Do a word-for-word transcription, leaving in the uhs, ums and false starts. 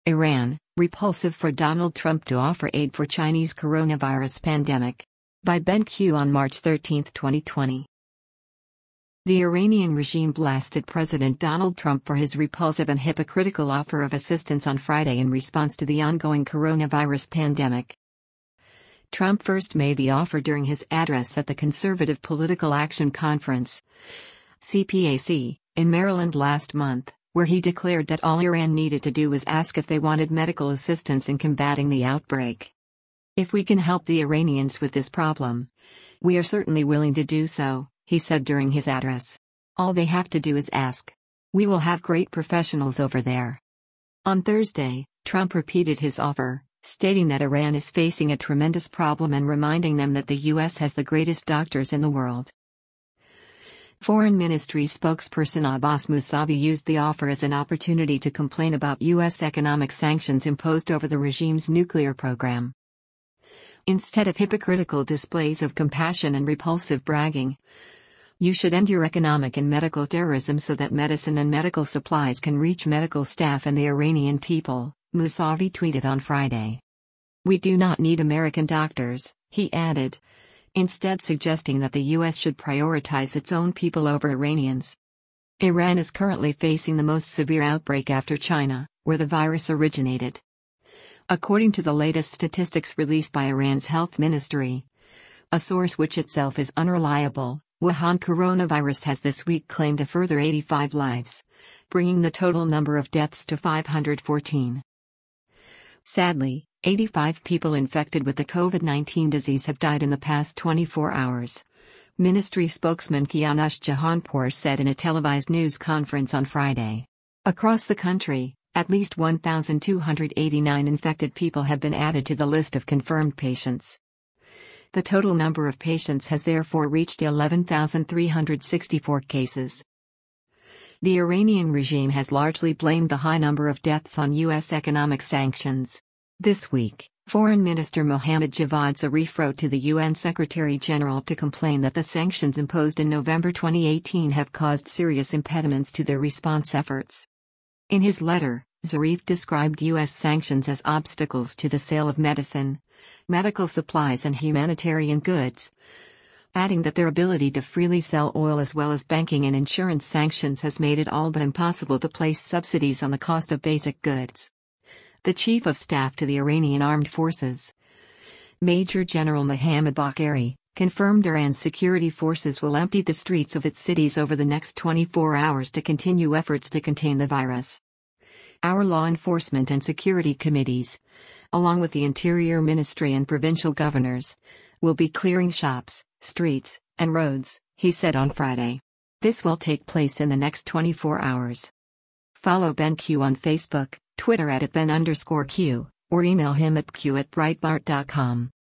Iran, repulsive for Donald Trump to offer aid for Chinese coronavirus pandemic. By Ben Q on March thirteenth, twenty twenty. The Iranian regime blasted President Donald Trump for his repulsive and hypocritical offer of assistance on Friday in response to the ongoing coronavirus pandemic. Trump first made the offer during his address at the Conservative Political Action Conference, C P A C, in Maryland last month, where he declared that all Iran needed to do was ask if they wanted medical assistance in combating the outbreak. "If we can help the Iranians with this problem, we are certainly willing to do so," he said during his address. "All they have to do is ask. We will have great professionals over there." On Thursday, Trump repeated his offer, stating that Iran is facing a tremendous problem and reminding them that the U S has the greatest doctors in the world. Foreign Ministry spokesperson Abbas Mousavi used the offer as an opportunity to complain about U S economic sanctions imposed over the regime's nuclear program. Instead of hypocritical displays of compassion and repulsive bragging, you should end your economic and medical terrorism so that medicine and medical supplies can reach medical staff and the Iranian people, Mousavi tweeted on Friday. "We do not need American doctors," he added, instead suggesting that the U S should prioritize its own people over Iranians. Iran is currently facing the most severe outbreak after China, where the virus originated. According to the latest statistics released by Iran's health ministry, a source which itself is unreliable, Wuhan coronavirus has this week claimed a further eighty-five lives, bringing the total number of deaths to five hundred fourteen. Sadly, eighty-five people infected with the COVID nineteen disease have died in the past twenty-four hours, ministry spokesman Kianush Jahanpour said in a televised news conference on Friday. Across the country, at least one thousand two hundred eighty-nine infected people have been added to the list of confirmed patients. The total number of patients has therefore reached eleven thousand three hundred sixty-four cases. The Iranian regime has largely blamed the high number of deaths on U S economic sanctions. This week, Foreign Minister Mohammad Javad Zarif wrote to the U N Secretary-General to complain that the sanctions imposed in November twenty eighteen have caused serious impediments to their response efforts. In his letter, Zarif described U S sanctions as obstacles to the sale of medicine, medical supplies and humanitarian goods, adding that their ability to freely sell oil as well as banking and insurance sanctions has made it all but impossible to place subsidies on the cost of basic goods. The Chief of Staff to the Iranian Armed Forces, Major General Mohammad Bagheri, confirmed Iran's security forces will empty the streets of its cities over the next twenty-four hours to continue efforts to contain the virus. Our law enforcement and security committees, along with the Interior Ministry and provincial governors, will be clearing shops, streets, and roads, he said on Friday. This will take place in the next twenty-four hours. Follow Ben Q on Facebook, Twitter at Ben underscore Q, or email him at q at breitbart dot com.